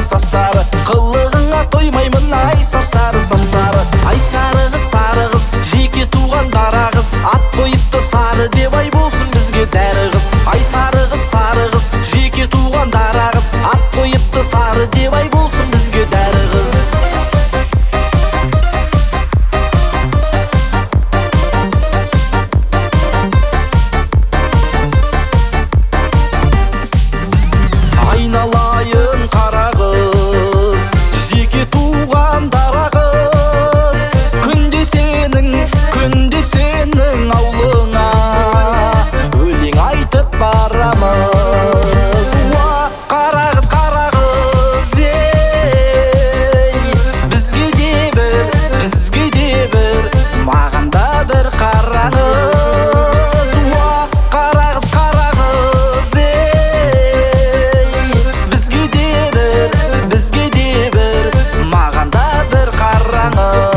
сап-сары, қылығыңа тоймаймын ай сап-сары, сап-сары. Ай сары қыз, жеке туған дара қыз, ат қойыпты сары деп ай болсын бізге дәрі қыз. Ай сары қыз, жеке туған дара қыз, ат қойыпты сары деп ай болсын бізге дәрі қыз. Айналайын қара қыз, жеке туған дара қыз, күнде сенің аулыңа өлең айтып барамыз. Уа қара қыз, ей, бізге де бір, маған да бір қараңыз. Уа қара қыз, ей, бізге де бір, маған да бір қараңыз.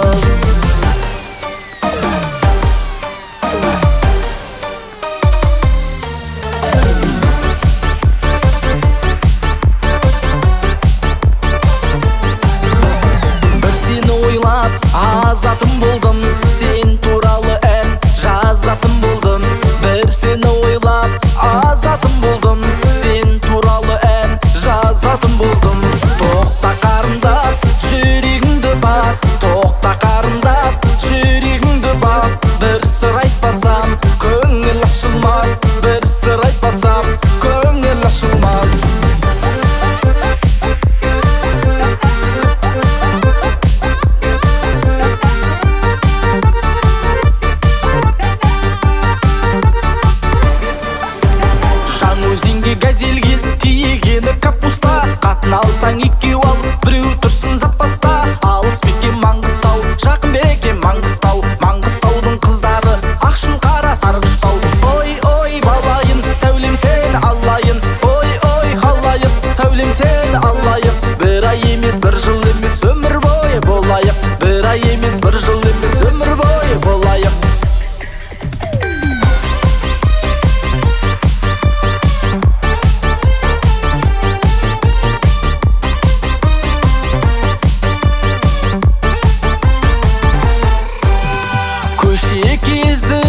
Бір сені ойлап азатым болдым, сен туралы ән жазатым болдым. Бір сені ойлап азатым болдым, сен туралы ән жазатым болдым. Тоқта қарындас, жүрегіңді бас, тоқта қарындас, жүрегіңді бас. Бір сыр айтпасам көңіл ашылмас, бір сыр айтпасам көңіл ашылмас. Жаңөзенге газельге тиегені капуста, қатын алсаң екеу ал, біреу тұрсын запаста. Алыс беке Маңғыстау, жақын беке Маңғыстау, Маңғыстаудың қыздары ақшыл қара сарғыштау. Ой, ой, балайын, сәулем сені алайын, ой, ой, қалайық, сәулем сені алайық. Бір ай емес, бір жыл емес, өмір бойы болайық. Бір ай емес, бір жыл емес, өмір бойы болайық. Көше кезі